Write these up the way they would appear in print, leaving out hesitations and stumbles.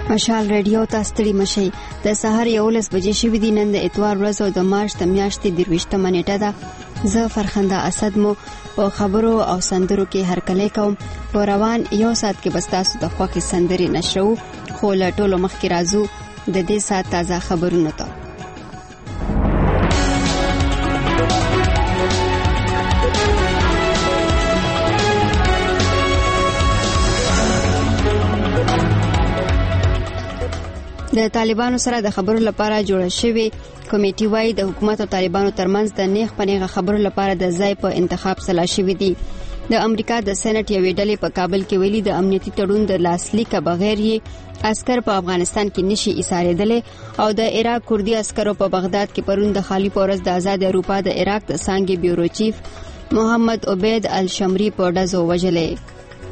مشال رادیو ته ستړي مشي. د سهار 11 بجې شوې دي. نن د اتوار ورځ او د مارچ د میاشتې 23مه نیټه ده. زه فرخنده اسد مو په خبرو او سندرو کې هرکلی کوم. په روان یو ساعت کې بس تاسو د خوښي سندري نشرو، خو له ټولو مخکې راځو د دې ساعت تازه خبرونو ته. د طالبانو سره د خبرو لپاره جوړه شوې کمیټې وايي د حکومت او طالبانو ترمنځ د نیغ پنیغه خبرو لپاره د ځای په انتخاب سلا شوې دي. د امریکا د سېنات یوې ډلې په کابل کې ویلي د امنیتي تړون د لاسلیک بغیر یې عسكر په افغانستان کې نشي ایسارېدل او د عراق کردي عسکرو په بغداد کې پرون د خالی پورس د آزاد اروپا د عراق د څانګې بیورو چیف محمد عبید الشمری په ډزو وژلې.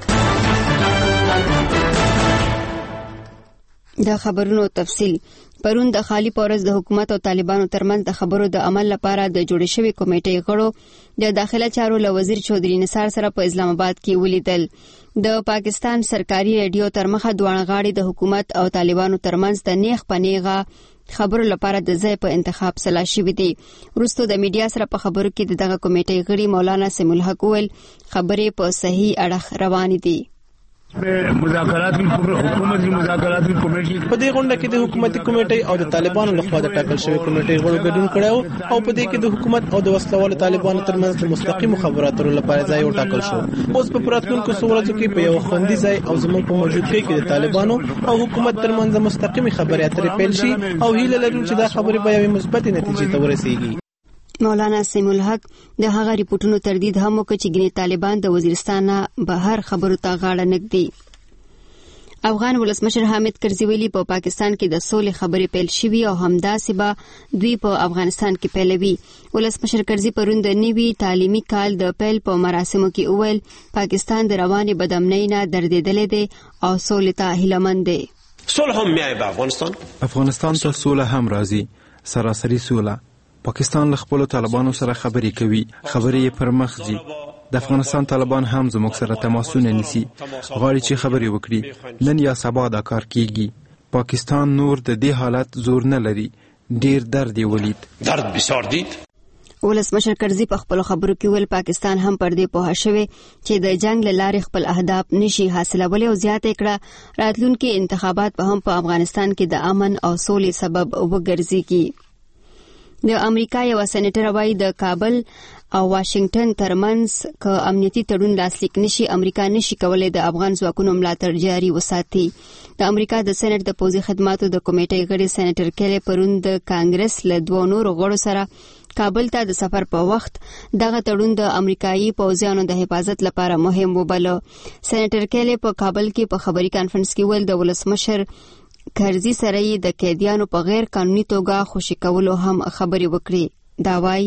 د خبرونو تفصیل. پرون د خالی پورس د حکومت او طالبانو ترمنځ د خبرو د عمل لپاره د جوړې شوې کمیټې غړو د داخله چارو له وزیر چودري نثار سره په اسلام آباد کې ولیدل. د پاکستان سرکاري رادیو تر مخه دوه غاړي د حکومت او طالبانو ترمنځ د نیغ پنیغه خبرو لپاره د ځای په انتخاب سلا شوې دي. وروسته د میډیا سره په خبرو کې دغه کمیټې غړي مولانا سمیع الحق ویل خبرې په صحیح اړخ روان دي. مذاکرات حکومتي مذاکرات کمیټې په دې غونډه کې د حکومتي کمیټې او د طالبانو لخوا د ټاکل شوی کمیټې غړو ګډون کړو او په دې کې د حکومت او د وسلوال طالبانو ترمنځ د مستقیم خبراتو لپاره ځای وټاکل شو. اوس په پراتونکو ورځو کې په یو خوندي ځای او زموږ په موجودګۍ کې د طالبانو او حکومت ترمنځ مستقیم خبرې اترې پیل شي او هیله لرو چې دا خبرې به یوې مثبت نتیجې ته ورسیږي. مولانا سمیع الحق د هغه ریپورتونو تردید هم وکړ چې ګنې طالبان د وزیرستان بهر خبرو ته غاړه نږدي. افغان ولسمشر حامد کرزي ویلي په پاکستان کې د سولې خبرې پیل شوي او همداسې به دوی په افغانستان کې پیلوي. ولسمشر کرزي پرون د نوي تعلیمي کال د پیل په مراسمو کې وویل پاکستان د روانې بدامنۍ نه دردېدلی دی او سولې ته هیلهمند دی. صلح هم میای په افغانستان ته سوله هم راځي، سراسري سوله. پاکستان له خپل طالبانو سره خبرې کوي، خبرې یې پر مخ ځي. د افغانستان طالبان هم زموږ سره تماسونه نیسي، غواړي چې خبرې وکړي. نن یا سبا دا کار کیږي. پاکستان نور د دې حالت زور نه لري، ډیر درد یې ولید، درد بسیار دید. ولسمشر کرزي په خپل خبرو کې ویل پاکستان هم پر دې پوه شوی چې د جنگ له لارې خپل اهداف نشي حاصلولی او زیاته کړه راتلونکي انتخابات به هم په افغانستان کې د امن او سولې سبب وګرځي. د امریکا یو سېنیټر وايي د کابل او واشنگټن ترمنځ که امنیتي تړون لاسلیک نشي امریکا نشي کولای د افغان ځواکونو ملاتړ جاري وساتي. د امریکا د سېنات د پوځي خدماتو د کمیټې غړي سېنیټر کیلی پرون د کانګرس له دوه نورو غړو سره کابل ته د سفر په وخت دغه تړون د امریکایي پوځیانو د حفاظت لپاره مهم وباله. سېنیټر کیلی په کابل کې په خبري کانفرنس کې ویل د ولسمشر کرزي سره یې د قیدیانو په غیر قانوني توګه خوشي کولو هم خبرې وکړي. دا وایي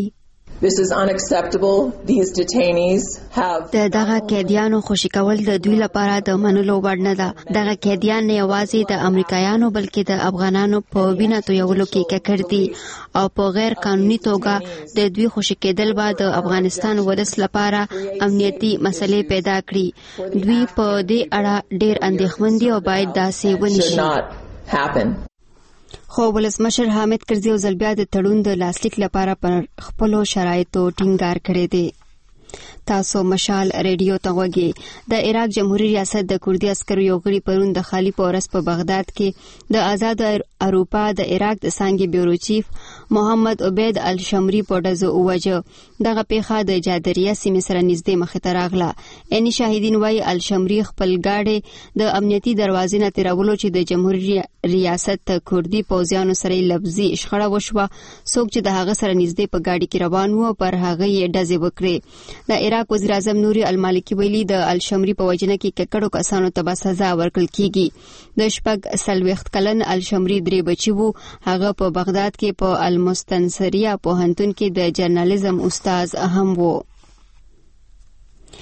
دغه قیدیانو خوشي کول د دوی لپاره د منلو وړ نه ده. دغه قیدیان نه یوازې د امریکایانو بلکې د افغانانو په وینه تویولو کې ککړ دي او په غیر قانوني توګه د دوی خوشي کېدل به د افغانستان ولس لپاره امنیتي مسلې پیدا کړي. دوی په دې اړه ډېر اندېښمن دي او باید داسې ونشي. خو ولسمشر حامد کرزي او ځل بیا د تړون د لاسلیک لپاره پر خپلو شرایطو ټینګار کړی دی. تاسو مشال رادیو ته غوږی. د عراق جمهوریت ریاست د کردي عسکرو یو غړي پرون د خالی پورس په بغداد کې د آزاد اروپا د عراق د څانګې بیورو چیف محمد عبید الشمری په ډزو ووژه. دغه پیښه د جادریه سیمې سره نږدې مخې ته راغله. عیني شاهدین وایي الشمری خپل ګاډی د امنیتي دروازې نه تیرولو چې د جمهوریت ریاست کردي پوځیانو سره لفظي شخړه وشوه. څوک چې د هغه سره نږدې په ګاډي کې روان وو پر هغه یې ډزې وکړې. د عراق وزیر اعظم نوري المالکی ویلي د الشمری په وجنه کې ککړو کسانو ته به سزا ورکړل کیږي. د شپږ 40 کلن الشمری 3 بچي وو. هغه په بغداد کې په المستنصريه پوهنتون کې د جرنالیزم استاد هم وو.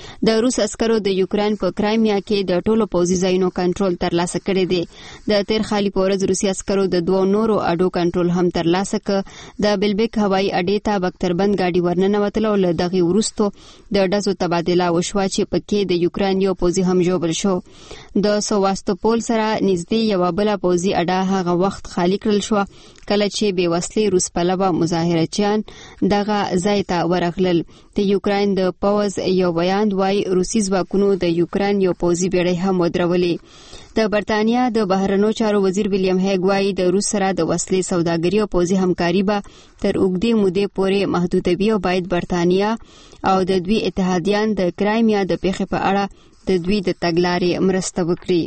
د روس عسکرو د یوکرين په کرایمیا کې د ټولو پوځي ځایونو کنټرول ترلاسه کړی دی. د تیر خالي پورز روسي عسکرو د دوه نورو اډو کنټرول هم ترلاسه ک. د بلبک هوایي اډې ته بختربند گاډي ورننوتله او له دغه وروسته د ډزو تبادله وشوه چې پکې د یوکرين یو پوځي هم جوړ شو. د سواستوپول سره نږدې یو بل پوځي اډه هغه وخت خالی کړل شو کله چې بې وسلې روس پلوه مظاهرچیان دغه ځای ته ورغلل. د یوکرين د پوځ یو بیان وايي روسي ځواکونو د یوکرين یو پوځي بیړۍ هم ودرولې. د برتانیا د بهرنیو چارو وزیر ویلیام هیګ وايي د روس سره د وسلې سوداګري او پوځي همکاري به تر اوږدې مودې پورې محدودوي او باید برتانیا او د دوی اتحادیان د کرایمیا د پیښې په اړه د دوی د تګلارې مرسته وکړي.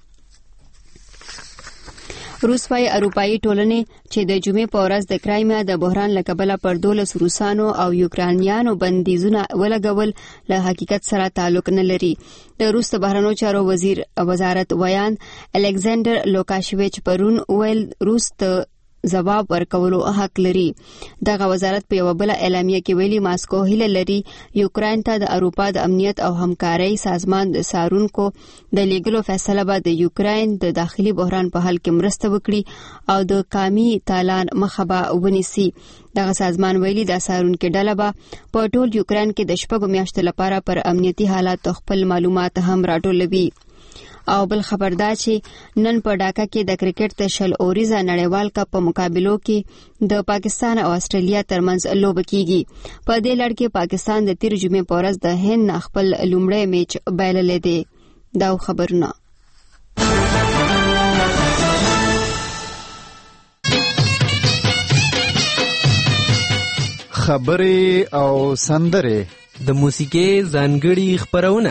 روس وايي اروپאי ټولنې چې د جمعې په ورځ د کرایمیا د بحران له کبله پر 12 روسانو او یوکرانیانو بندیزونه ولګول له حقیقت سره تعلق نه لري. د روس بهرنیو چارو وزارت ویان الکساندر لوکاشویچ پرون ویل روس ته جواب ورکولو حق لري. دغه وزارت په یو بل اعلامیه کې ویلي ماسکو هیله لري یوکرين ته د اروپا د امنیت او همکارۍ سازمان د سارونکو د لیګلو فیصله به د یوکرين د داخلي بحران په حل کې مرسته وکړي او د قامي تالان مخبه ونیسي. دغه سازمان ویلي د سارونکو ډله به په ټول یوکرين کې د شپږ میاشتو لپاره پر امنیتي حالات خپل معلومات هم راټولوي. او بل خبردار چې نن په ډاکا کې د کرکټ د شل اوریزه نړیوال کپ په مقابلو کې د پاکستان او استرالیا ترمنځ لوبه کیږي. په دې لړ کې پاکستان د تیر جمعې په ورځ د هند خپل لومړی میچ بایللی دی. دا خبرونه خبرې او سندرې د موسیقي ځانګړي خبرونه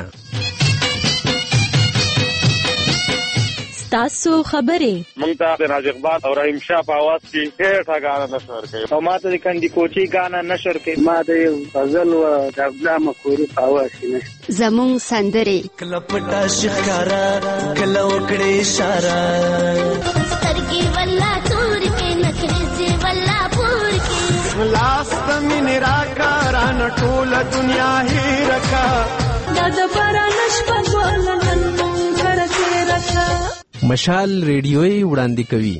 تاسو خبرې مونږ ته د راج اقبال او رحیم شاه په आवाज کې ډېر غاڼه نشر کوي او ماته د کندي کوچي غاڼه نشر کوي. ما د غزل او د عبدالله مخوري په आवाज کې زمون سندرې کله پټا شکارا کله وکړې اشاره سترګي والله تور کې نخري والله پور کې لاس تمن راکاران ټول دنیا هی رکا د پرانش په ولنن مونږ کې رکا. مشال ریډیوي وړاندې کوي.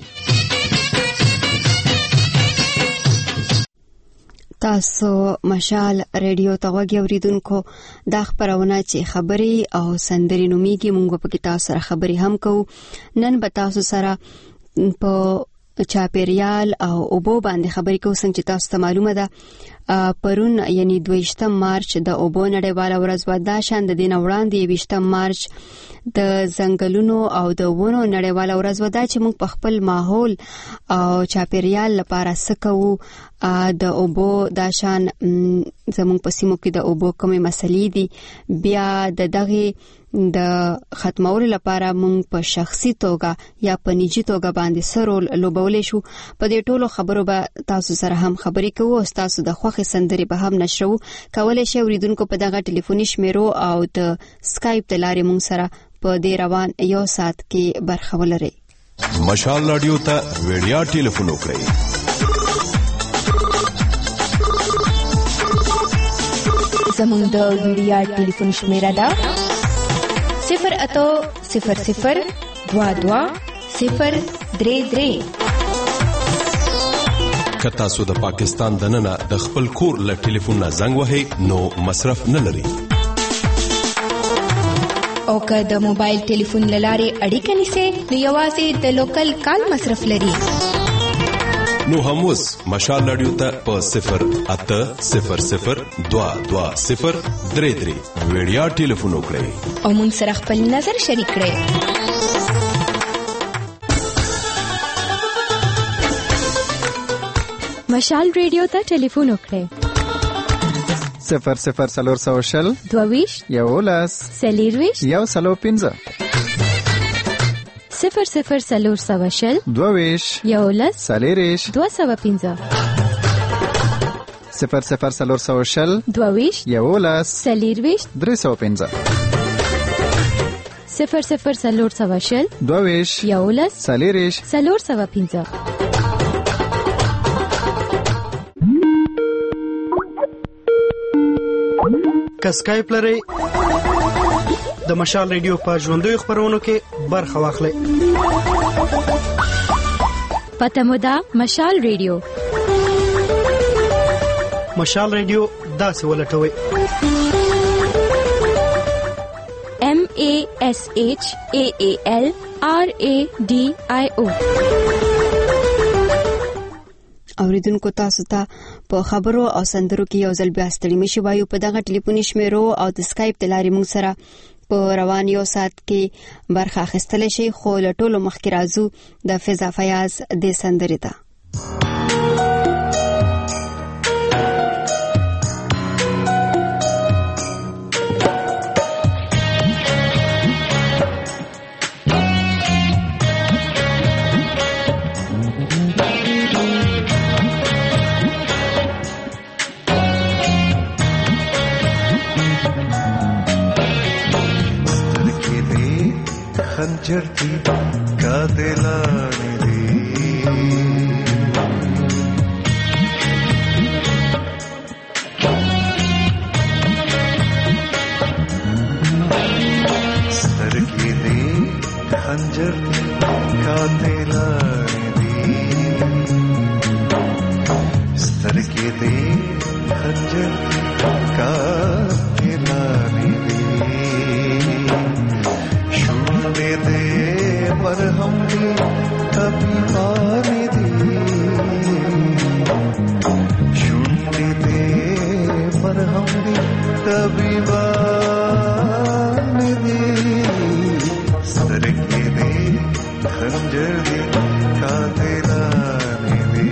تاسو مشال ریډیو ته غوږی اوریدونکو دا خبرونه چې خبرې او سندرې نوميږي مونږ په کې تاسو سره خبرې هم کوو. نن به تاسو سره په چاپیریال او اوبو باندې خبرې کوو. څنګه چې تاسو ته معلومه ده پرون یعنی 22 مارچ د اوبو نړیواله ورځ و. دا شان د دین وړاندې 20 مارچ د زنګلونو او د ونو نړیواله ورځ و. دا چې موږ په خپل ماحول او چاپیریال لپاره سکو د اوبو دا شان زموږ په سیمو کې د اوبو کومې مسلې دي بیا د دغه د ختمولو لپاره موږ په شخصي توګه یا په نجی توګه باندې سرول لوبولې شو. په دې ټولو خبرو به تاسو سره هم خبرې کوو او تاسو د خوښي سندرې به هم نشرو. کولای شئ اوریدونکو په دغه ټلیفوني شمیرو او د سکایپ د لارې موږ سره په دې روان یو ساعت کې برخه ولرئ. مشال رادیو ته ویډیا ټلیفون وکړئ. زموږ د ویډیا ټلیفون شمیره ده 08000220033. که تاسو د پاکستان دننه د خپل کور له ټلیفون نه زنګ وهئ نو مصرف نه لري. او که د موبایل ټلیفون لاره اړیکه نیسئ نو یوازې د لوکل کال مصرف لري. نو هم اوس مشال رادیو ته په 08000220033 ویډیا ټلیفون وکړئ او موږ سره خپل نظر شریک کړئ. مشال ریډیو ته ټلیفون وکړئ 00400 22 یولس سلیرویش یو سلو 15 00400 22 یولس سلیریش 215 00400 22 یولس سلیرویش 315 00400 22 یولس سلیریش 315. که سکایپ لرئ د مشال ریډیو په ژوندیو خپرونو کې برخه واخلئ. پته مو ده مشال ریډیو. مشال ریډیو داسې ولټوئ MASHAALRADIO. اوریدونکو تاسو ته په خبرو او سندرو کې یو ځل بیا ستړي مشي وایو. په دغه ټلیفوني شمیرو او د سکایپ د لارې موږ سره په روان یو ساعت کې برخه اخیستلی شي. خو له ټولو مخکې راځو د فضا فیاض د سندرې ته. खंजर की कातिलाने दी सर की दे खंजर की कातिलाने दी सर की दे खंजर की कातिलाने दी दे पर हमने कभी पाने दी शून्य दे पर हमने कभी पाने दी सर के दे खंजर दे कातिलाने दी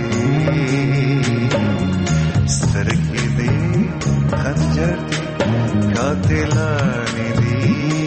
सर के दे खंजर दे कातिलाने दी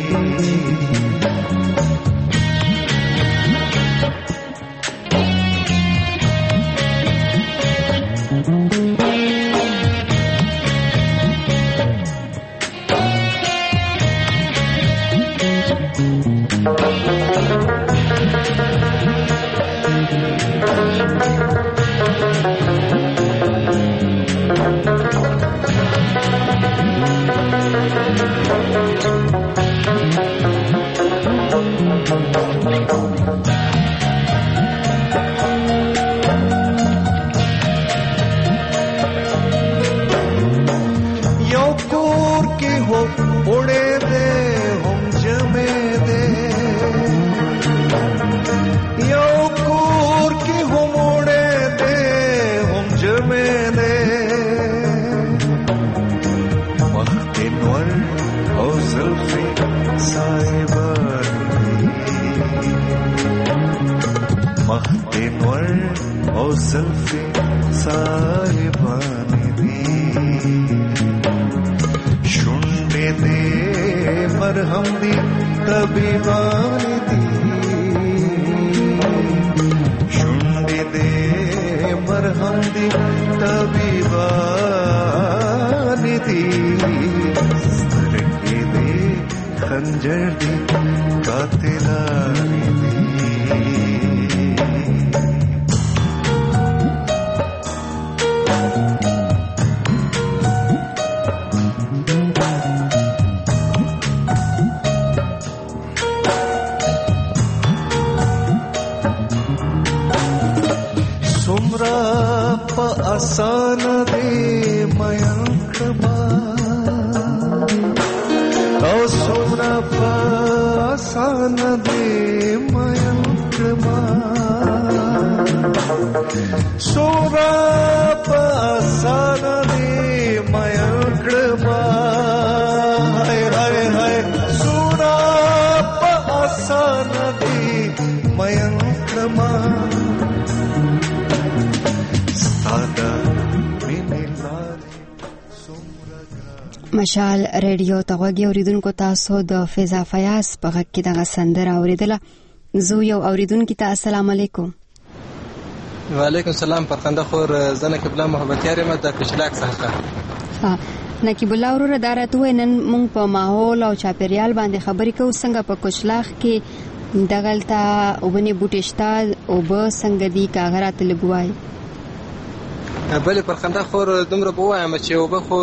مشال ریډیو ته غوږی اوریدونکو تاسو د فضا فیاض په غږ کې دغه سندره اوریدله. زه یو اوریدونکو ته السلام علیکم. وعلیکم السلام. پرخنده خور زنه قبله محبت یارم د کشلاک څخه. نقیب الله وروره دا راته وای نن مونږ په ماحول او چاپیریال باندې خبرې کوو. څنګه په کشلاک کې دغلته اوبنې بوټې شته اوبه څنګه دي که هغه راته لږ وایي؟ بلې پر خندا خور دومره به ووایم چې اوبه خو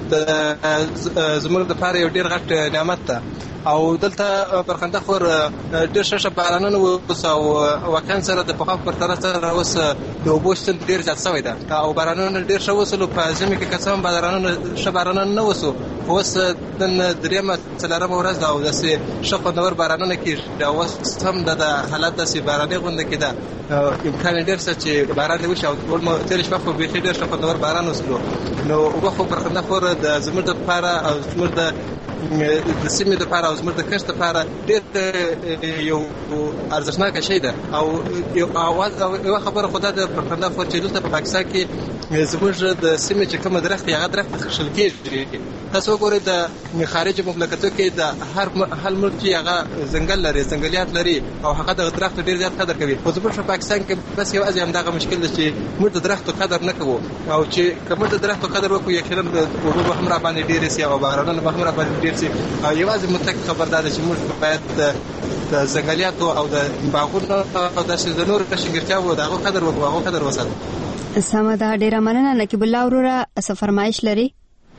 زموږ دپاره یو ډېر غټ نعمت ده او دلته پر خندا خور ډېر ښه بارانونه اوس او واقعا سره د پخوا په پرتله سره اوس د اوبو شتون ډېر زیات شوی ده او بارانونه ډېر ښه وسولو. په ژمي کې که څه هم ښه بارانونه نه وسو، خو اوس نن درېیمه څلورمه ورځ ده او داسې ښه خوندور بارانونه کېږي او اوس هم د حالت داسې باراني غونډه کې ده، امکان یې ډېر شته چې باران دې وشي. او تېره شپه خو بیخي ډېر ښه خوندور باران وسلو، نو اوبه خو پر خندا خور د زموږ دپاره او زموږ د سیمې دپاره او زموږ د کښت دپاره ډېر یو ارزښتناکه شی ده. او یوه خبره خو دا ده پر خندا خور چې دلته په پاکستان کې زموږ د سیمې چې کومه درخت هغه درخت خښل کېږي. تاسو وګورئ د خارج مملکتو کې د هر ملک چې هغه ځنګل لري، ځنګلیات لري او هغه د درختو ډېر زیات قدر کوي. خو زموږ په پاکستان کې بس یوازې همدغه مشکل ده چې موږ د درختو قدر نه کوو، او چې که موږ د درختو قدر وکړو یقینا اوبه به هم راباندې ډېرې سي او بارانونه به هم راباندې ډېر سي. او یوازې متفق خبر دا ده چې موږ باید د ځنګلیاتو او د باغونو او داسې د نورو شنګرتیاوو د هغو قدر وکړو، هغو قدر وساتو. سمه ده، ډېره مننه. نقیب الله وروره څه فرمایش لري؟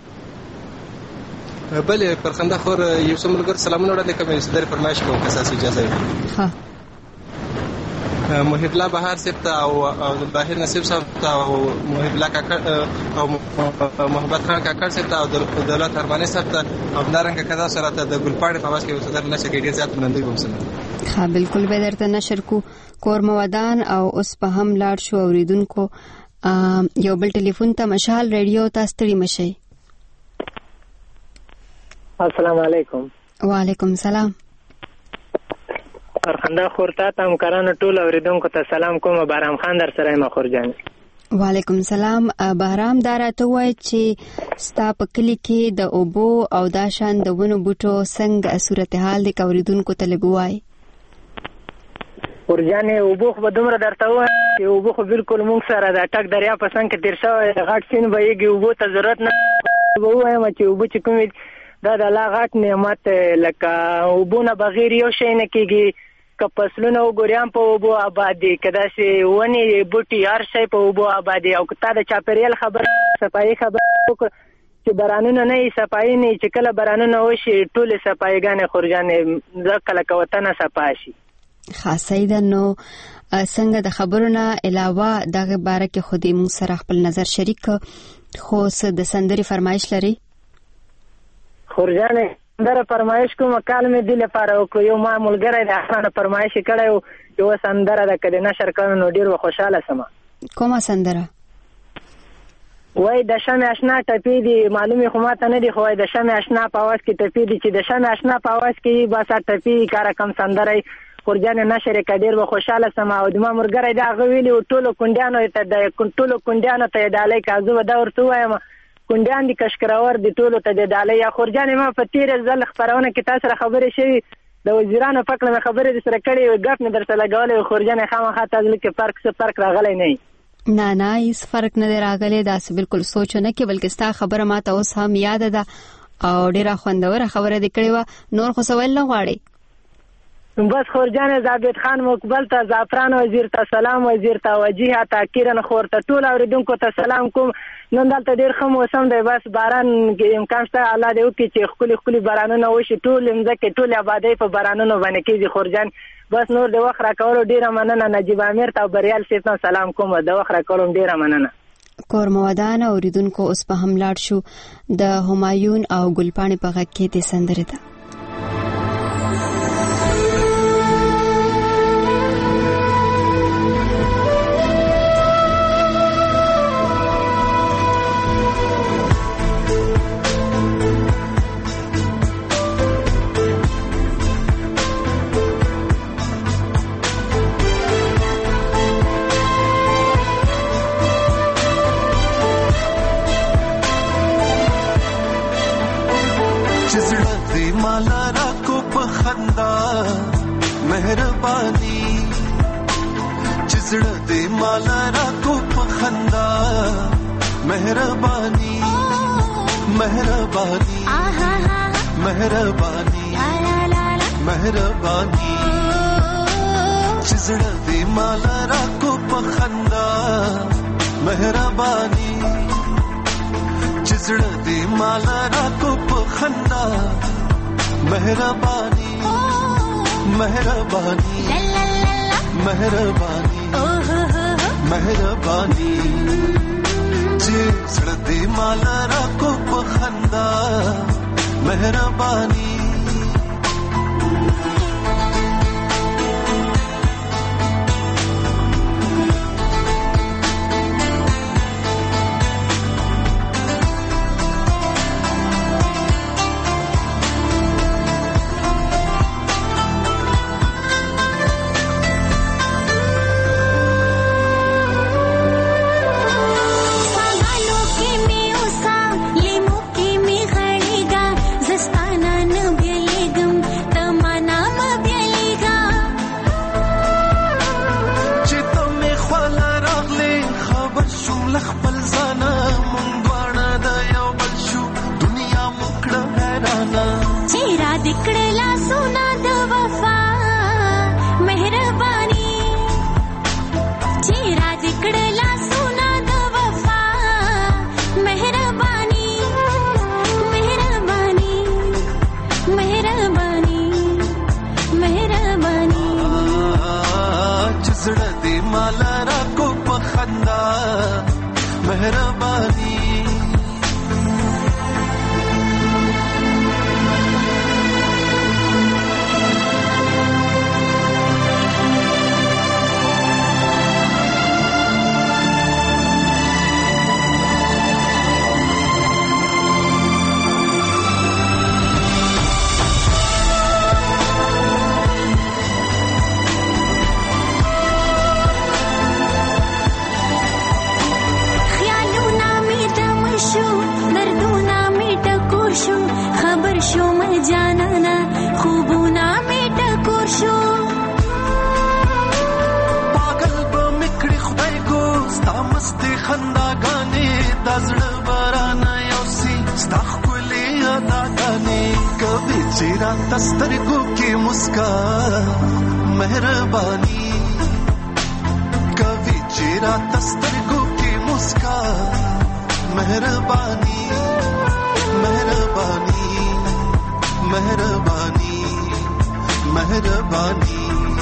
بلې پر خندا خور یو څو ملګرو سلامونه وړاندې کوم، چې درې فرمایش کوم که ستاسو اجازه وي. محب الله بهار صاحب ته او باهر نصیب صاحب ته او محب الله کاکړ او محمد خان کاکړ صاحب ته او دولت ارماني صاحب ته او همدارنګه کدا سره ته د ګلپاڼې په اواز کې اوس در نشه کې ډېر زیات منندوی وم سره. ها بالکل به درته نشر کو کور مودان او اوس په هم لاړ شو اوریدونکو یو بل ټلیفون ته مشال ریډیو ته ستړي مشي. السلام علیکم. وعلیکم السلام. خندا خورتا ته همکارانو ټول اوریدونکو ته سلام کوم. بهرام خان در سره یم خور جان. وعلیکم السلام. بهرام دارا ته وای چې ستا په کلی کې د اوبو او دا شان د ونو بوټو څنګه صورتحال د اوریدونکو ته لګوای؟ ورجانې اوبو خو به دومره درته ووایم چې اوبو خو بالکل موږ سره د ټک دریا په څنګ کې تېر شوی غټ سیند بهیږي، اوبو ته ضرورت نه به ووایم چې اوبه چې کومې دا د الله غټ نعمت لکه اوبو نه بغیر یو شی نه کېږي. که فصلونه وګورې هم په اوبو آباد دي، که داسې ونې بوټي هر شی په اوبو آباد دي. او که تا د چاپېریال خبره صفایي خبره وکړه چې بارانونه نه وي صفایي نه وي، چې کله بارانونه وشي ټولې صفاییګانې خورجانې زه کله که وطنه صفا شي. خاصه ده. نو څنګه د خبرونه علاوه دغه باره کې خو دې موږ سره خپل نظر شریک خو څه د سندرې فرمایش لري؟ خورجانې سندره فرمایش کوم کال مې دې لپاره وکړو. یو ما ملګری د احسانه فرمایش کړی و، یوه سندره ده که د نشر کړو نو ډېر به خوشحاله سمه. کومه سندره؟ وای د شمع اشنا ټپې دي، معلومې خو ماته نه دي، خو وای د شمع اشنا په اواز کې ټپې دي، چې د شمع اشنا په اواز کې بس ټپې کاره کم سندره خورجانې نشر یې که ډېر به خوشحاله سمه. او زما ملګری د هغه ویلي و ټولو کونډیانو ته یې ډالۍ که زه به دا ورته ووایم کونډیان دي کشکراور دي ټولو ته د ډالۍ. یا خورجانې ما په تېره ځل خپرونه کې تا سره خبرې شوي د وزیرانو په کړه مې خبرې در سره کړې وې، ګپ مې در سره لګولی وې. خورجانې خامخا تا زړه کې فرق راغلی نه وي. نه هیڅ فرق نه دی راغلی، داسې بالکل سوچ نه کې، بلکې ستا خبره ما ته اوس هم یاده ده او ډېره خوندوره خبره دې کړې وه. نور خو څه ویل نه غواړې؟ بس خورجانې زابد خان مقبل ته، زعفران وزیر ته سلام، وزیر ته وجیه ته، کیرن خور ته، ټول اوریدونکو ته سلام کوم. نن دلته ډېر ښه موسم دی، بس باران امکان شته الله دې وکړي چې ښکلي ښکلي بارانونه وشي، ټول مځکې ټولې آبادۍ په بارانونو باندې کېږي. خورجان بس نور د وخت راکولو ډېره مننه. نجیب امیر ته او بریال صاحب ته سلام کوم، د وخت راکولو ډېره مننه. کور مودان اوریدونکو اوس په هم لاړ شو د همایون او ګلپاڼې په غږ کې د سندرې ته. مهرباني چزړه دې مالا را کو پخندا مهرباني مهرباني مهرباني مهرباني چزړه دې مالا را کو پخندا مهرباني چزړه دې مال را کو په خندا مهرباني مهرباني مهرباني مهرباني چزړه دې مال را کو په خندا مهرباني سترګو کې مسکا مهرباني کبي چیرې سترګو کې مسکا مهرباني مهرباني مهرباني مهرباني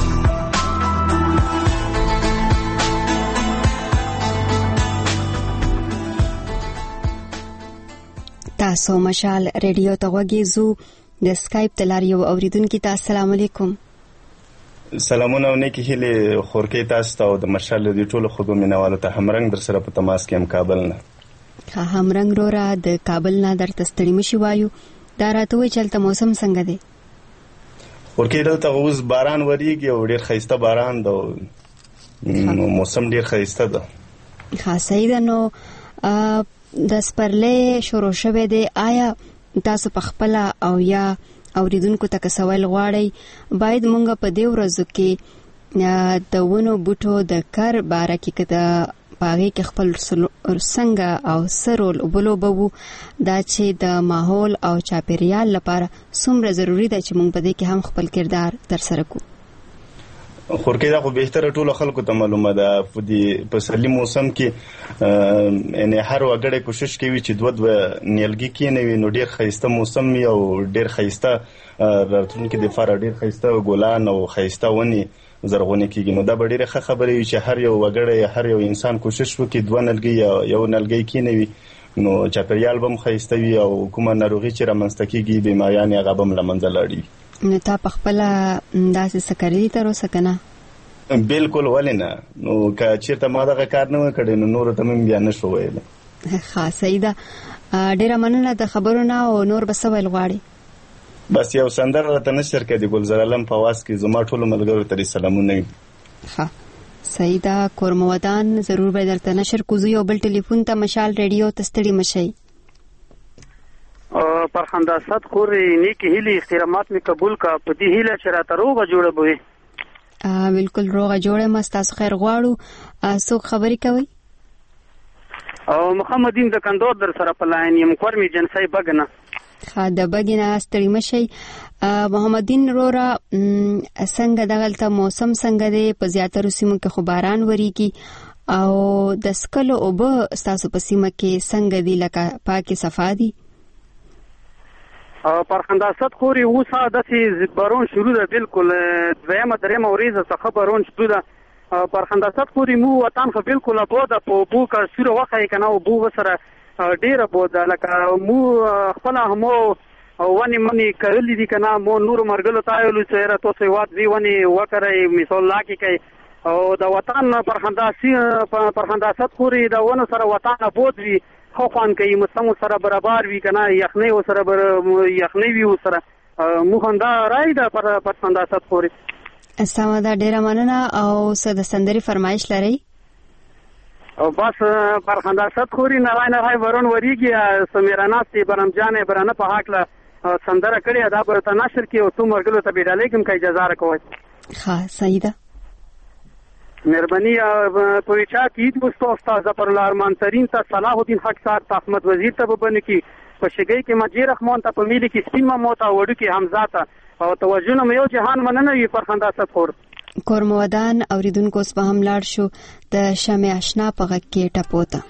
تاسو مشال ریډیو ته وګورئ د سکایپ تلار یو اوریدونکو ته السلام علیکم. سلامونه او نیکی هیله خورکې تاسو ته او د مشال د ټولو خدو مینوالو ته همرنګ در سره په تماس کې هم کابل نه همرنګ رورا د کابل نه درته ستړي مشي وایو دا راته وی چلته موسم څنګه دی؟ خورکې دلته اوس باران وریږي او ډیر خیسته باران ده موسم ډیر خیسته ده. ها صحیح ده. نو د سپرلې شروع شوه دی، آیا تاسو په خپل او یا اوریدونکو ته سوال غواړئ باید مونږ په دې ورځو کې د ونو بوټو د کار باره کې کده پاغي کې خپل څنګه او سرول وبلو بو دا چې د ماحول او چاپیریال لپاره څومره ضروری ده چې مونږ په دې کې هم خپل کردار تر سره کو. خورکې دا خو بهتره ټولو خلکو ته معلومه ده په دې پسرلي موسم کې یعنی هر وګړی کوشش کوي چې دوه نیلګي کېنوي نو ډیر خیسته موسم وي او ډیر خیسته راتلونکي د فار ډیر خیسته ګلان او خیسته ونی زرغونی کېږي. نو دا به ډیره ښه خبره وي چې هر یو وګړی هر یو انسان کوشش وکړي دوه نیلګي یو نیلګي کېنوي نو چاپیریال به هم خیسته وي او کومه ناروغي چې رامنځته کېږي بیماریانې هغه به هم له منځه لاړې وي. نو تا په خپل داسې سکرې تر اوسه کنه؟ بالکل ولې نه، نو که چیرته ما دغه کار نه وکړې نو نور ته مې بیا نشو ویلی. ښه صحیح ده. ډیره مننه د خبرونه او نور به څه ویل غواړې؟ بس یو سندره راته نشر کړه د ګلزار عالم په आवाज کې زما ټولو ملګرو ته سلامونه وي. ښه صحیح ده. کورمودان ضرور به درته نشر کوزو. یو بل ټلیفون ته مشال ریډیو ته ستړي مشئ. پرخنده صد خوري نیکی هیلی اخترامات می قبول کا پدی هیله چې را تروغه جوړه بوي. بالکل روغه جوړه مستاسو خیر غواړو. څوک خبرې کوي؟ او محمدین د کندور در سره په لاین یم کورمی جنسي بګنه. ښه د بګنه ستړي مشئ. محمدین رورا څنګه دغلته موسم څنګه دی؟ په زیاتره سیمو کې خو باران وریږي او د سکلو اوبه ستاسو په سیمه کې څنګه دي، لکه پاکي صفا دي؟ پرخنداست خوري اوسه داسې بارون شروع ده، بالکل دویمه درېمه ورځ څخه بارون شروع ده. پرخنداست خوري مو وطن خو بالکل ابوده په بو کا سوره وخه کنه او بو وسره ډیر ابوده، لکه مو خپل همو ونی منی کړلې دي کنه، مو نور مرګلو تایلو چیرې تاسو واد دی ونی وکړی مثال لاکی کوي او د وطن پرخنداست خوري د ونه سره وطن ابود وي، خو خوان کوي مسمو سره برابر وي کنه، یخنی و سره یخنی وي و سره مو خندا راي د پرخنداست خوري. سمه ده، ډیره مننه. او څه د سندري فرمایش لري؟ او بس پرخنداست خوري نه ورون وریږي سمیراناستی برمجانه برانه په حقله سندره کړی دا به ته نشر کې او تو مرګلو ته بیډاله کوم کې اجازه راکوي. ها صحیح ده، مهرباني. پویچا کی دوستو استاد ظفر الرحمن ترین ته صلاح الدین حق صاحب احمد وزیر ته بن کی پښګي کې مجید رحمان ته په ملي کې سپین مموت او وډو کې حمزه ته او توجه نو یو جهان مننه وی پرخنداست خور کور مودان اوریدونکو سپه هم لاړ شو د شمع آشنا په غږ کې ټپوته.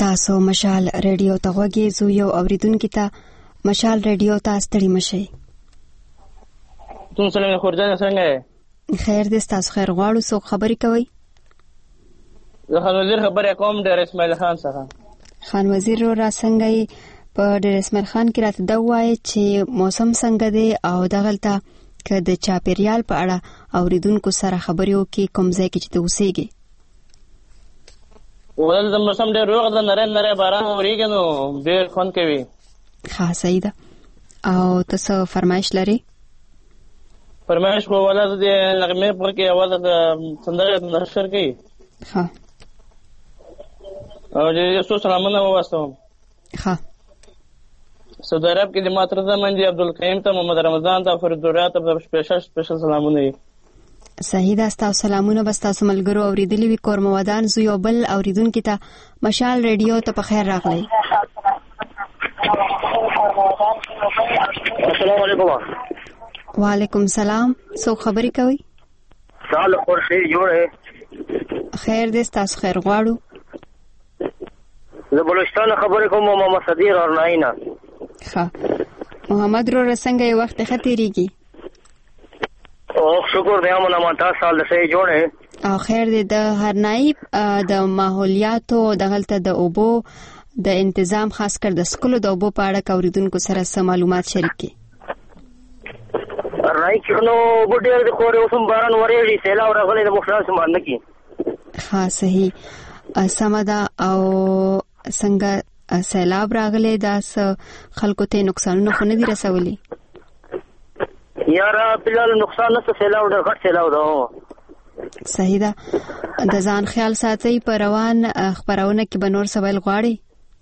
تاسو مشال ریډیو ته غوږی زو یو اوریدونکو ته مشال ریډیو ته ستړي مشي. تاسو څنګه خورځنه څنګه؟ خیر دې تاسو خیر غواړو څوک خبرې کوي؟ زه خان وزیر خبرې کوم ډېر اسماعیل خان څخه. خان وزیر را څنګه په ډېر اسماعیل خان کې راته دا وایي چې موسم څنګه دی او دغلته که د چاپیریال په اړه اوریدونکو سره خبرې وکړي کوم ځای کې چې ته اوسېږي. ول د موسم ډېر روغ ده، نری باران اورېږي نو ډېر خوند کوي. ښه صحیح ده. او تاسو فرمایش لري؟ فرمایش خو ولر د نغمې پر کې اواز د سندره نشر کوي. ها او دې څو سلامونه وواستم. ها سعودي عرب کې د محترم مندي عبدالقیم ته محمد رمضان ته فرید دورات ته سپیشل سلامونه. صحیح ده. تاسو سلامونه بس تاسو ملګرو اوریدلې وی کور موادان زو یو بل اوریدونکو ته مشال ریډیو ته په خیر راغلی. السلام علیکم. وعلیکم السلام. څو خبرې کوي؟ سال خورشید جوړه. خیر دې تاسو خیر غواړو. زه بلوچستان خبرې کوم محمد صدیق ارناینا. ښه محمد رو رسنګ یو وخت خطرېږي. او شکر دې امونه مانتا سال سه جوړه. او خیر دې د هرنای د ماحولیاتو دغلته د اوبو د تنظیم خاص کر د سکولو د اوبو په اړه اوریدونکو سره سم معلومات شریک کړي. ارنای کې نو بډیر د خوري اوسم باران ورېږي سیلاب راغلي د مخراس باندې کې. ها صحیح سمدا. او څنګه سیلاب راغلي داس خلکو ته نقصانونه خو نه دي رسولي؟ یاره بلال نقصان نه سیلاب ډېر غټ سیلاب ده. صحیح ده. د ځان خیال ساتي. په روان خبرونه کې بنور سوال غواړي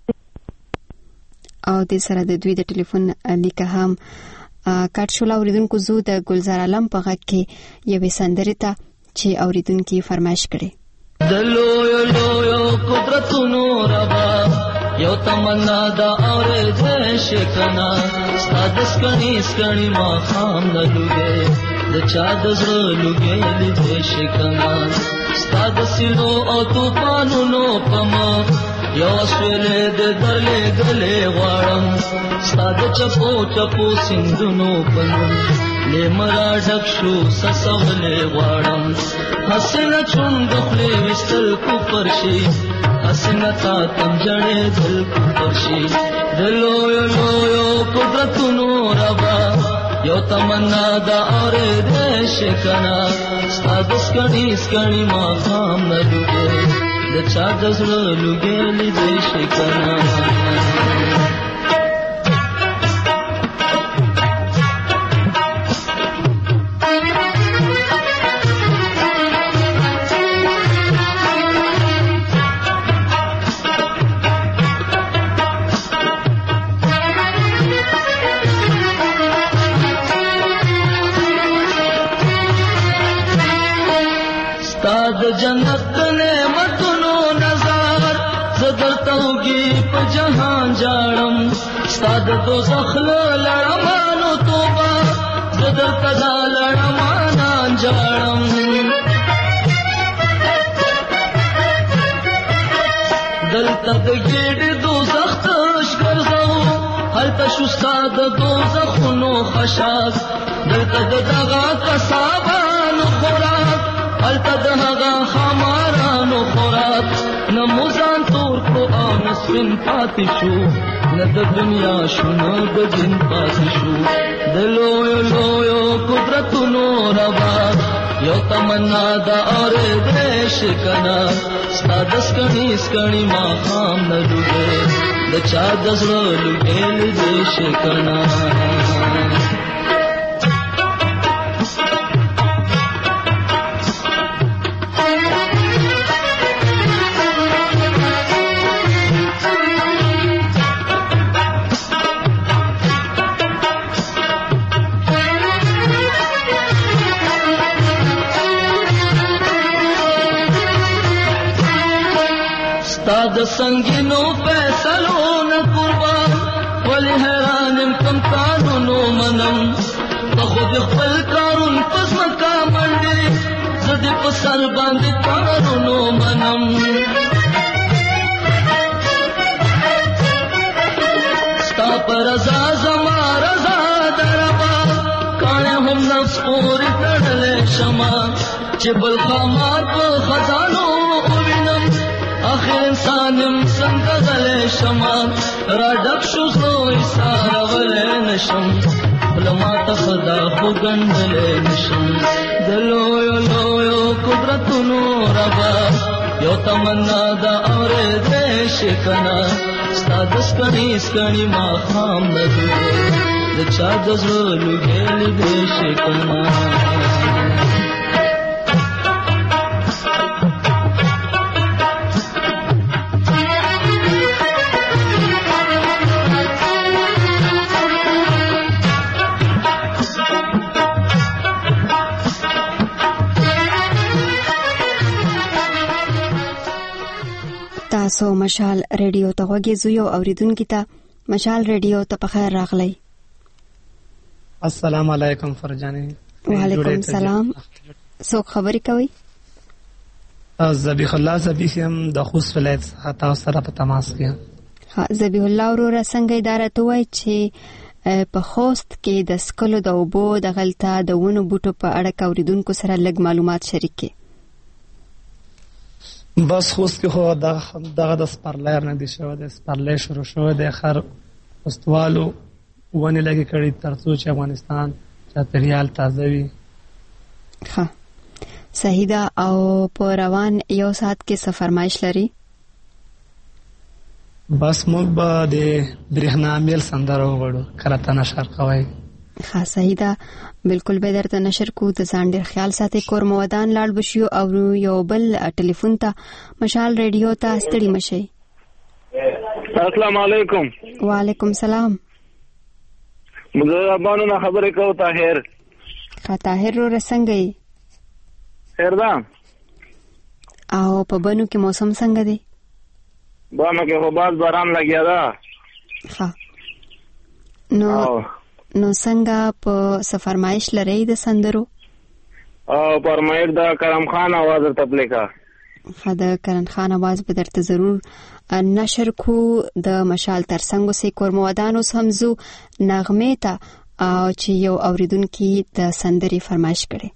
او د سره د دوی د ټلیفون لیکه هم کټ شول. اوریدونکو زو د ګلزار عالم په غږ کې یوې سندرې ته چې اوریدونکو فرمایش کړي. دلو یو قدرتونو ربا یو تمنا دا اورې شکنا ستاد سکني ما خام لګي د چا د زړه لګي دې شکنا ستاد سينو او طوفانونو پما یو سویلې د دلې غلې غواړم ستاد چپو سندونو پنو لمرا ډک شو سسولې غواړم حسنه چوند خپل وستل کو پرشي حسنه تا تم جړې دل کو پرشي دلو یو قدرتونو ربا یو تمنا دا اورې دې شکنا ستاد سکني ما خام نه لګي د چا د زړه لګي دې شکنا. جنت نعمتونو نظر زدرتوږي په جهان جاړم ستاد دوزخ لړمانو توبه زدرته دا لړمانان جاړم دلته د ګډ دوزخ تش ګرځو هلته شو ستاد دوزخونو خشاک دلته دغه کسابانو خوراک هلته دغه خمارانو خوراک نموزان تور کو او نسبن پاتې شو نه د دنیا شو نه د جن پاتې شو دلو یو قدرتونو ربا یو تمنا دا اورې دې شکنا ستاد سکني ما خام نه لګي د چا د زړه لګي دې شکنا. د سنگینو فیصلو نه قربان ولی حیرانم کم قانونو منم په خود خپل کارون پس مکا منډي زدي په سر باندې کارونو منم چې بل خمار په خزانو ووینم اخر انسان یم څنګه غلی شمه را ډک شو خو ایسارولی نشم بله ماته خدا خو ګڼلی نشم د لویو لویو قدرتونو ربه یو تمنا ده اورېدی شي که نه ستا د سکڼي سکڼي ماښام نه دوی د چا د زړه لوګې لیدی شي که نه تاسو مشال ریډیو ته غوږی یو اوریدونکو ته مشال ریډیو ته په خیر راغلی. السلام علیکم فرجانی. وعلیکم السلام. څوک خبرې کوي؟ ذبیح الله ذبیحم د خوست ولایت څخه تاسو سره په تماس کې. ذبیح الله وروره څنګه اداره ته وایي چې په خوست کې د سکلو د اوبو د غلطه د ونو بوټو په اړه اوریدونکو سره لږ معلومات شریک کړي. بس خوست کې خو دغه د سپرلی نه دی شوی دی، سپرلی شروع شوی دی، خر خوستوالو ونې لګې کړي تر څو چې افغانستان چاپېریال تازه وي. ښه صحیح ده. او په روان یو ساعت کې څه فرمایش لري؟ بس موږ به د برېښنا میل سندره وغواړو، کله ته نشر کوئ. ښه صحیح ده، بالکل به درته نشر کو. د ځان ډېر خیال ساتئ. کور مو ودان لاړ بشو او یو بل ټلیفون ته مشال ریډیو ته ستړي مشئ. السلام علیکم. وعلیکم السلام. مزربانو نه خبرې کوو. طاهر. طاهر رو څنګه یې؟ خیر ده. او په بنو کې موسم څنګه دی؟ بانو کې خو باز باران لګیا ده. ښه نو څنګه په سفرمایش لري د سندرو؟ او فرمایش د کرم خان आवाज ته پلیکا. د کرم خان आवाज به درته ضرور نشر کو. د مشال ترڅنګ سه کورمودانو سمزو نغمه ته چې یو اوریدونکو د سندري فرمایش کړي.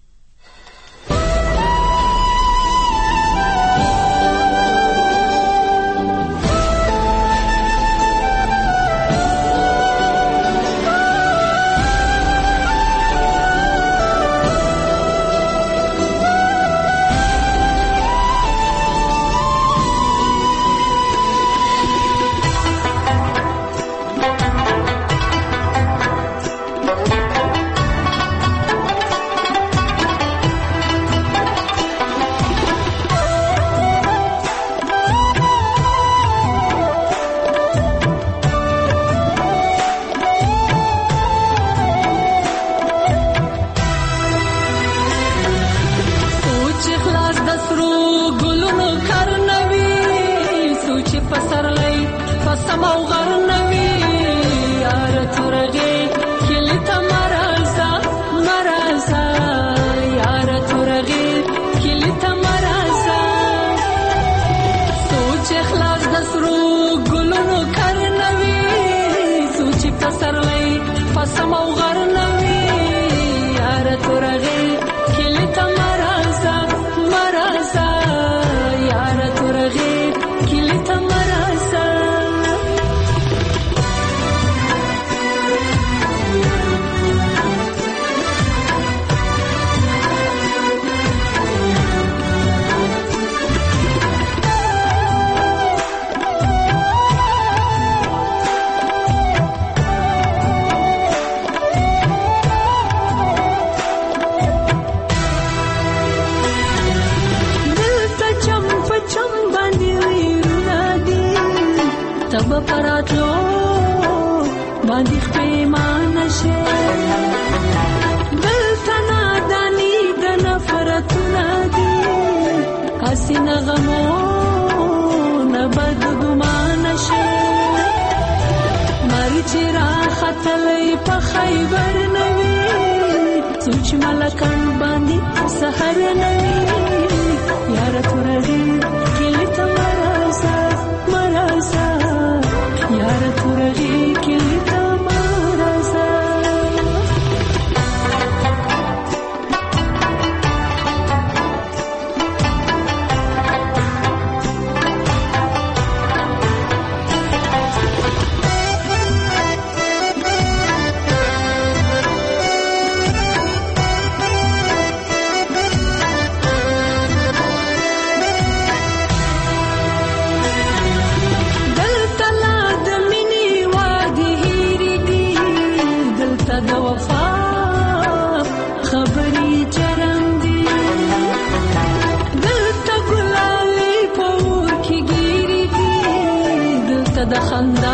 د خندا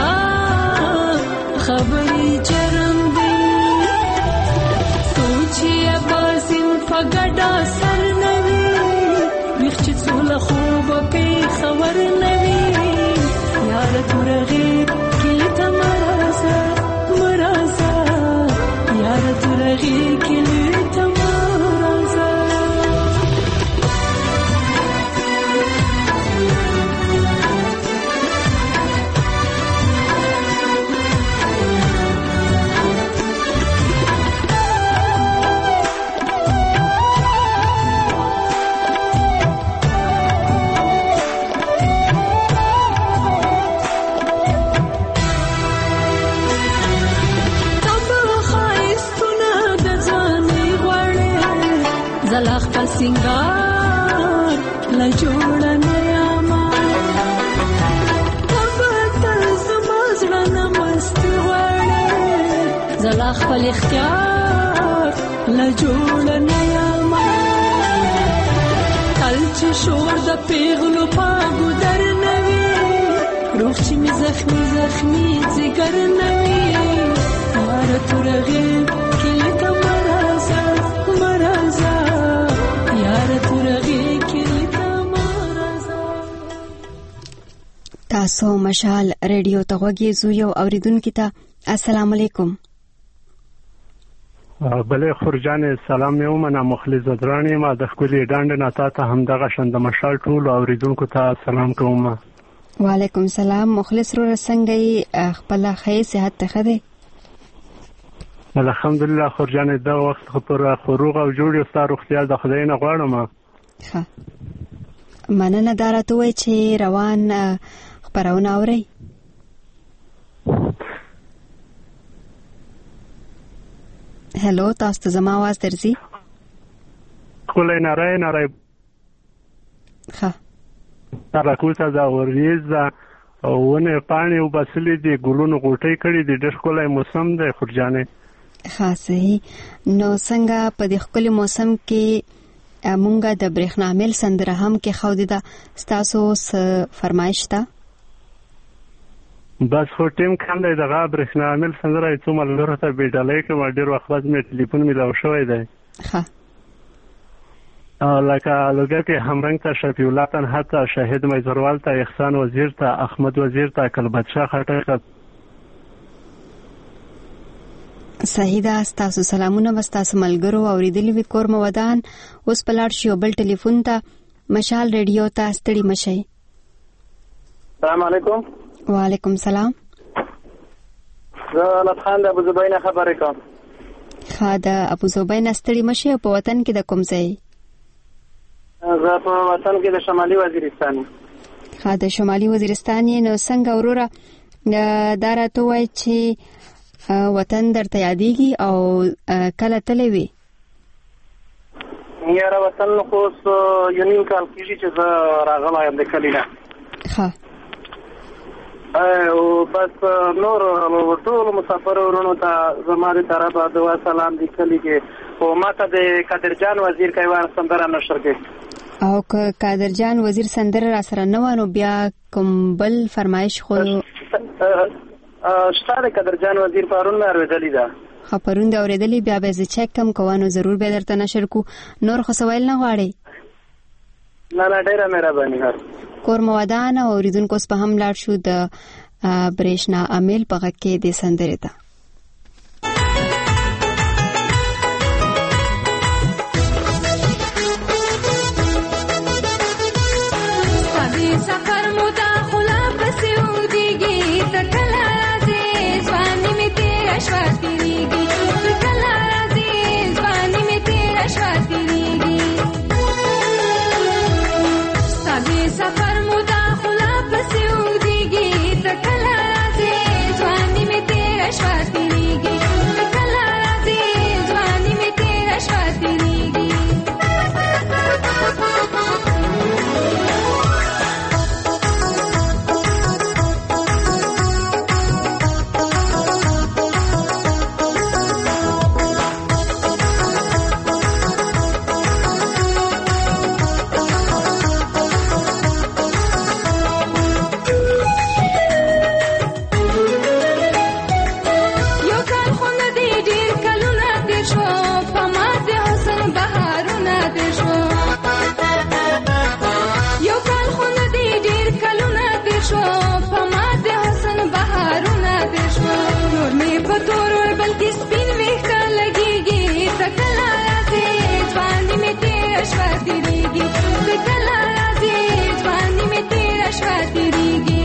خبرې جرم دی سوچ یې باسم فګډا سر نوي ویښ چې څوله خوب کې خبر نوي یار تورغي کلی ته مرزا مرزا یار تورغي کلی ته مرزا زلا خپل سنگار لا جوړه نه یاما تبتل زما زړه نه مستي غواړي زلا خپل اختیار لا جوړه نه یاما تل چې شور د پیغلو پاګو در نه وي روح چې می زخمي زخمي ځګر نه وي مار تورغي کلی ته مرزا مرزا تاسو مشال ریډیو ته غوږی زو یو اوریدونکو ته السلام علیکم. بله خورجان سلام یو منا مخلص درانی ما د خپل ډاند نه ته هم دغه شند مشال ټول اوریدونکو ته سلام کوم. وعلیکم سلام مخلص رو څنګه خپل خیر صحت ته خده؟ الحمدلله خورجان دا وخت پر فروغ او جوړ ستاره اختیار د خدای نه غواړم. ها مننه دارته وای چې روان خبرونه اوري. هلو تاسو ته زما आवाज درځي؟ کولای نارای ها تر کوڅه دا ورېز ونه پانی او بسلې دي ګلونو غوټۍ کړي دي ډېر کولای موسم دی خورجانې. خاصه نو څنګه په دې خپل موسم کې مونږه د برېښنامل سندره هم کې خو دې دا ستاسو فرمایش تا بس خو ټیم کنده دغه برېښنامل سندره چې مل لرته بیډلې کې ما ډېر وخت بعد مې ټلیفون ملاو شوی دی. ها لکه لوګه کې همرنګ ته شفیع الله تن حتی شهید میزروال ته احسان وزیر ته احمد وزیر ته کلبدشاه خټک صحیح ده. تاسو سلامونه واستاسو ملګرو اوریدلی وی کور مودان اوس پلاړ شو بل ټلیفون ته مشال ریډیو ته ستړي مشي. السلام علیکم. وعلیکم سلام. زه لطفاً د ابو زبین خبرې کوم. خاده ابو زبین ستړي مشي په وطن کې د کوم ځای؟ زه په وطن کې د شمالي وزیرستان. خاده شمالي وزیرستان نو څنګه وروره دارته وای چې وطن درته یادېږي او کله تللی وي؟ یاره وطن خو یو نیم کال کېږي چې زه راغلی یم د کلي نه. ښه او بس نور ټولو مسافرو وروڼو ته زما د طرفه دعا سلام دی کلي کې. خو ما ته د قادرجان وزیر کیوان سندره نشر کړې او که قادرجان وزیر سندره را سره نه وانو بیا کوم بل فرمایش خو شته د قادرجان وزیر پرون مې اورېدلې ده. خبرونه دا اورېدلې بیا به زه چک کم کوانو ضرور به درته نشر کو. نور خو سوال نه غواړي؟ نه ډېره مهرباني. کور مودان او اوریدونکو په هم لاړ شو د برېښنا عامل په غږ کې د سندرې ته. سفر مودا خلا پسې ودیږي تکلا راځي ځواني می تیر شواتېږي تکلا راځي ځواني می تیر شواتېږي ستاسو سفر مودا خلا پسې ودیږي تکلا راځي ځواني می تیر شواتېږي تیر شو په ما د حسن بهارونه تیر شو نور مې په تور ور بلکې سپین ویښته لګېږي ته کله راځې ځواني مې تېره شوه تېرېږي ته کله راځې ځواني مې تېره شوه تېرېږي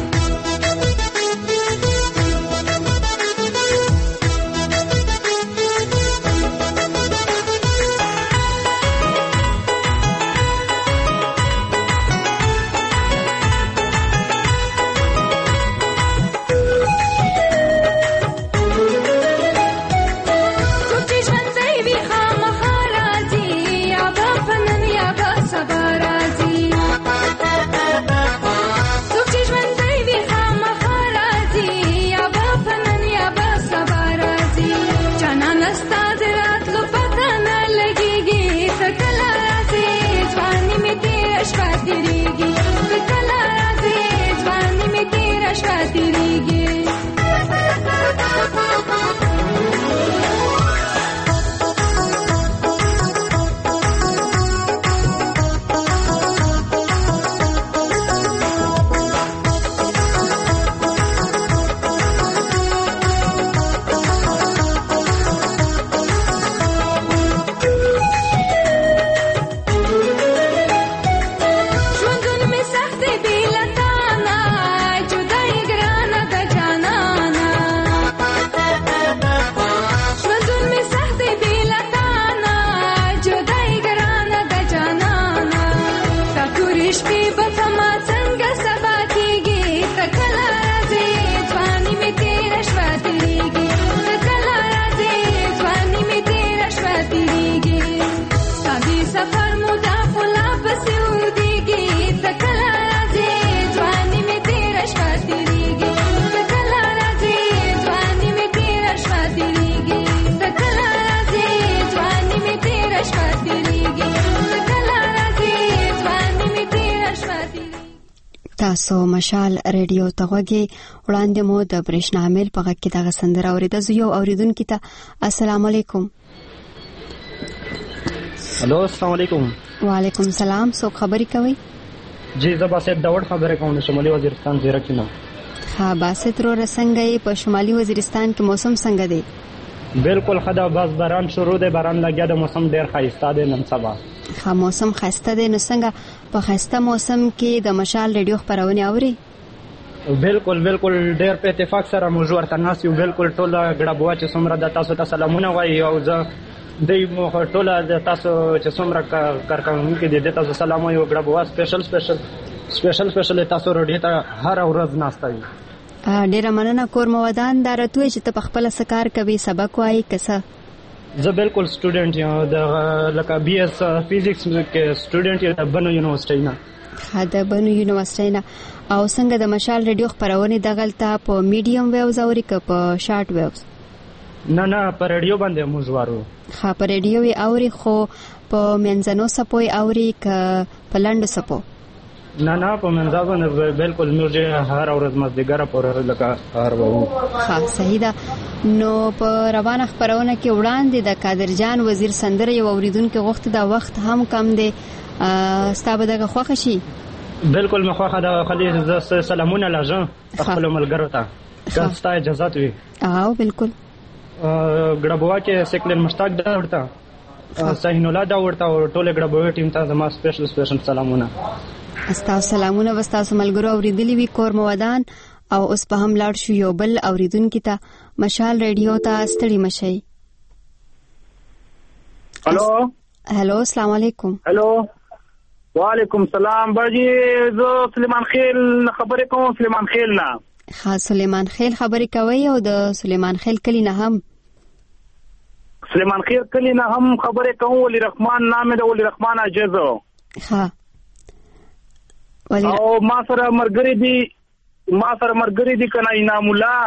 تاسو مشال ریډیو ته غوږی وړاندې مو د برېښنا میل په غږ کې دغه سندره اورېده. زه یو اوریدونکي ته السلام علیکم. الو السلام علیکم. وعلیکم السلام. څوک خبرې کوي؟ جی زه باسط داوود خبرې کوم د شمالي وزیرستان زیرک نه. ها باسط رو رسنګي په شمالي وزیرستان کې موسم څنګه دی؟ بالکل خدا بس باران شروع دی، باران لګیا د موسم ډیر ښایسته دی نن سبا. ها موسم ښایسته دی، نو څنګه په ښایسته موسم کې د مشال ریډیو خبرونه اوري؟ بالکل بالکل ډیر په اتفاق سره موږ ورته ناس یو. بالکل ټول غړبوا چې څومره د تاسو ته سلامونه وایي او زه د ټول د تاسو چې څومره کارکونکو دي د تاسو سلام وایي او غړبوا سپیشل تاسو ریډیو ته هر ورځ ناشته وي. ډیره مننه. کور مودان دا راتوي چې ته په خپل سکار کوي سبق وایي کسه؟ زه بالکل سټوډنټ یم د لکه بي اس فزکس کې سټوډنټ یم د بنو یونیورسيټي نه. د بنو یونیورسيټي نه. او څنګه د مشال ریډیو خبرونه دغلته په میډیم ویوز اوري که په شارټ ویوز؟ نه په ریډیو باندې موږ وارو. ها په ریډیو وی اوري خو په منځنو سپوي اوري که په لاندو سپو؟ نه په منځ باندې بالکل موږ هر ورځ مزدګر پورې لکه هر وو. ها صحیح ده. نو په روانه خبرونه کې وړاندې د قادر جان وزیر سندره یو اوریدونکو غوښته دا وخت هم کم دی، ستاسو دغه خوښ شي؟ بالکل مخه دا خالي سلامونه لاجن خپل ملګرو ته که ستا اجازه وي. او بالکل غړبوا کې سیکلر مشتاق دا ورته صحیح الله دا ورته ټول غړبوا ټیم ته زما سپیشل سلامونه. استاسو سلامونه وستاسو ملګرو اوریدلی وی کور مودان. او اوس په هم لاړ شو یو بل اوریدونکو ته. مشال ریډیو ته ستړي مشي. هلو هلو السلام علیکم. هلو وعلیکم سلام. باجی زه سلیمان خیل خبرې کوم. سلیمان خیل نه. ها سلیمان خیل خبرې کوي او د سلیمان خیل کلی نه هم؟ سلیمان خیل کلی نه هم خبرې کوم. ولی رحمان نام ده، ولی رحمان اجازه. ها او ما سره مرګري دي کنه انعام الله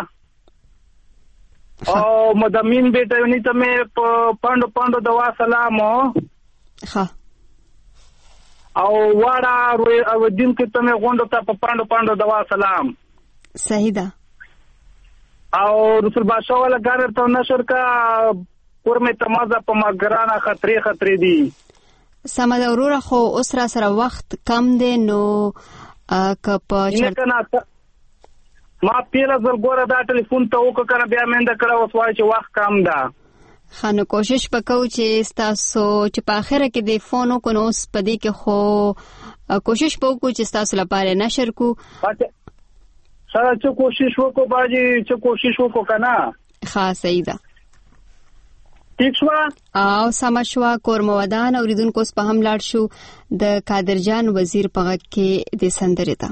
او مدمین بیٹه ونی ته مې په پاندو دوا سلام. ها او واړه او دین کې ته مې غونډه ته په پاندو دوا سلام. صحیح ده. او رسول بادشاہ والا غار ته نشر کا پر مې تمازه په مګرانه خطرې دي. سمه ده وروره، خو اوس را سره وخت کم دی نو ما پیله ځل ګوره دا ټلیفون ته وکړه کنه بیا مینده کړه اوس وایي چې وخت کم ده خانو کوشش وکاو چې تاسو چې په اخره کې د فون کو نو اوس پدې کې خو کوشش وکړو چې تاسو لپاره نشر کو سره چې کوشش وکړو باجی چې کوشش وکړو کنه خاص صحیح ده ٹھیک شو او سمشوا کورمودان اوریدونکو په هم لاړ شو د قادرجان وزیر په غږ کې د سندره ده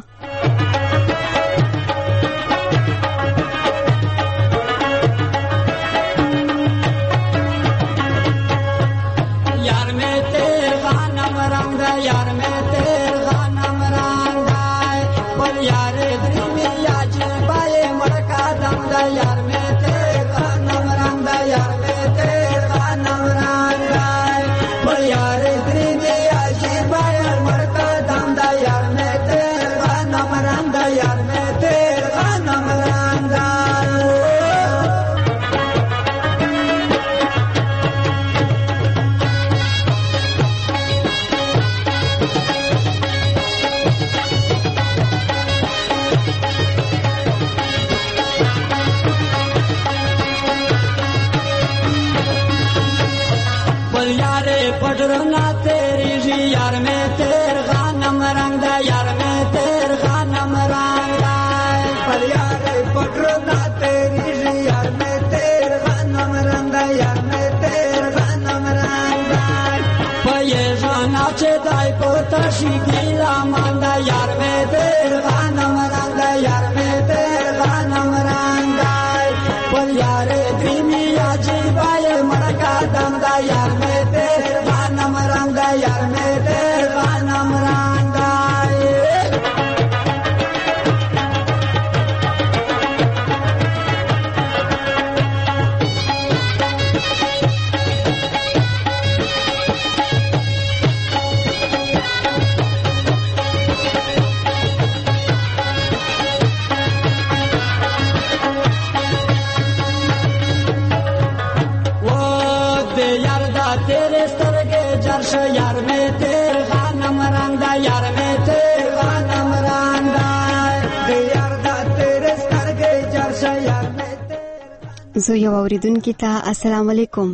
زه یو اوریدونکو ته السلام علیکم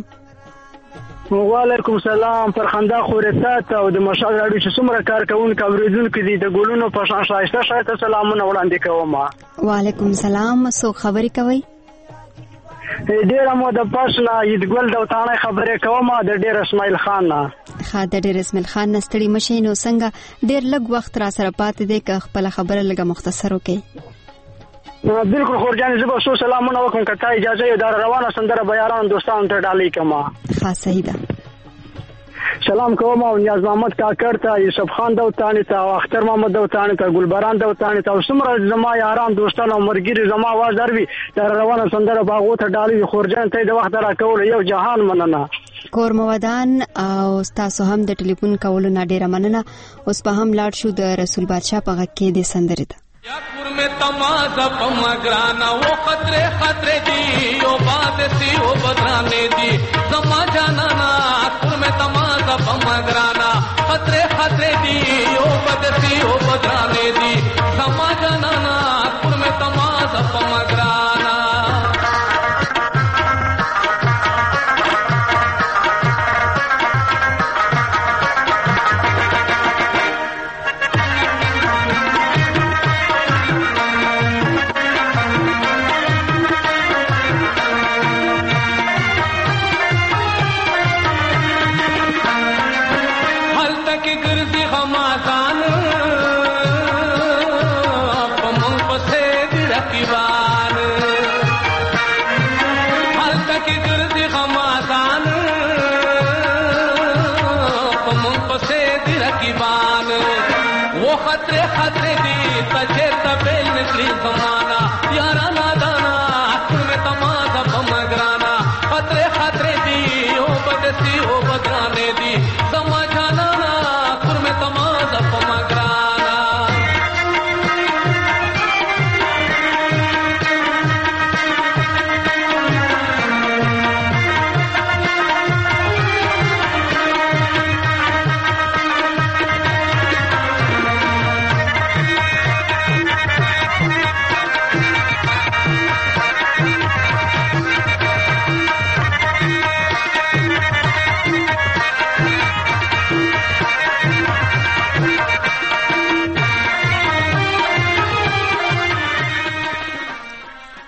وعلیکم السلام فرخنده خورسات او د مشال راډیو چې څومره کار کوونکو اوریدونکو دي د ګلونو په شان شایسته سلامونه وړاندې کوم وعلیکم السلام سو خبرې کوي ډیر مو د پښنا یدګل د وطانه خبرې کوم د ډیر اسماعیل خان نه خاطر ډیر اسماعیل خان نستړي مشینو څنګه ډیر لږ وخت را سره پاتې دی که خپل خبره لږه مختصر وکړي بالکل خورجان زه به سو سلامونه وکم کته اجازه یې دار روانه سندره بیاران دوستانو ته ډالۍ کما خاص صحیح ده سلام کوم او نیاز محمد کاکر ته یوسف خان دوتانی ته اختر محمد دوتانی ته ګلبران دوتانی ته سمره زما یاران دوستانو مرګری زما आवाज دروي دار روانه سندره باغو ته ډالۍ خورجان ته د وخت را کول یو جهان مننه کورمودان او تاسو هم د ټلیفون کولو نه ډیره مننه اوس په هم لاړ شو د رسول بادشاہ په غږ کې د سندره ده यापुर में तमाजा पमगराना वो खतरे खतरे दी ओ बात सी ओ बदराने दी जमा जाना नापुर में तमाजा पमगराना खतरे खतरे दी ओ बात सी ओ बदराने दी जमा जाना नापुर में तमाजा पमगराना खतरे खतरे दी तजे तबेल निकली समाना यारा नादाना तुम्हें तमाजा बमगराना खतरे खतरे दी ओ बदसी ओ बदराने दी समझाना ना तुम्हें तमाजा बमगराना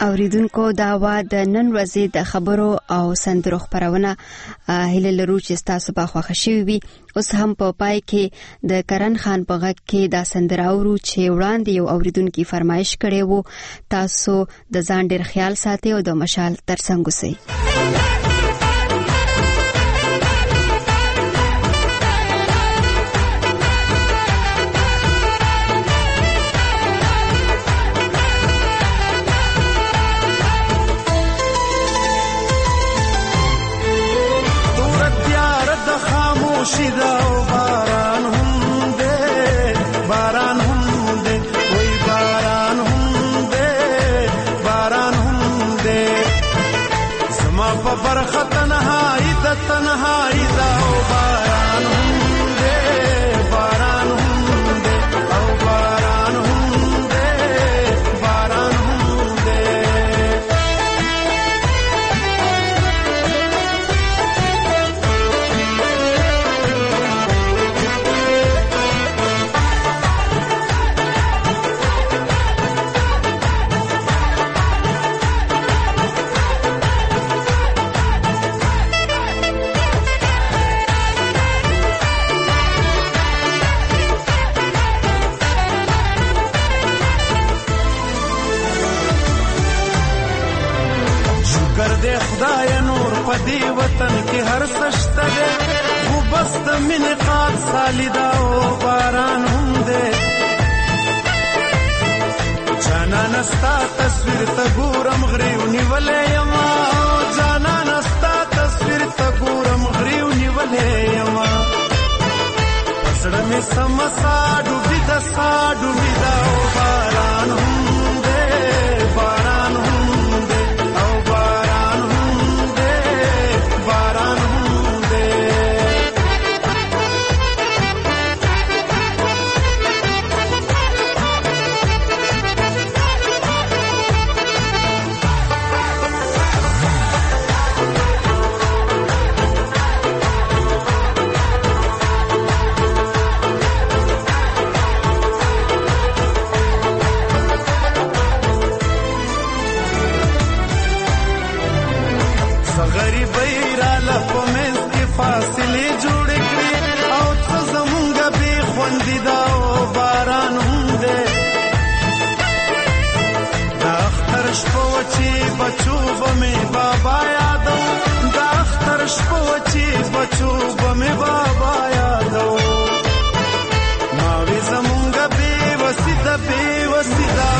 اوریدونکو دا وا د نن ورځې د خبرو او سندرو خبرونه هله لرو چې تاسو په خوښ شي وي. اوس هم په پای کې د کرن خان په غږ کې دا سندره اورو چې وړاندې یو اوریدونکو فرمایش کړي وو. تاسو د ځان ډیر خیال ساتئ او د مشال ترڅنګ اوسئ. شیدا او باران هم دے باران هم دے وای باران هم دے باران هم دے زما په برخه تنهایی د تنهایی دا او باران هم دے باران هم دے او باران هم دے باران هم دے. خدای نور پدی وطن کې هر سشته ده خو بس د مینې قات سالیدا او باران هم ده جانا نستا تصویر ته ګورم غریو نیولې یما جانا نستا تصویر ته ګورم غریو نیولې یما پسړه مې سمسا ډوبې د سا ډوبې دا او باران هم ده باران هم ده او باران باران هم دے. غریبی را لپمنس کی فاصله جوړ کړی او څه زمونږ به خوندې دا او باران هم دے دا اختر شپو چې بچو بمې بابا یادو دا اختر شپو چې بچو بمې بابا یادو ما وی زمونږ به وسیدا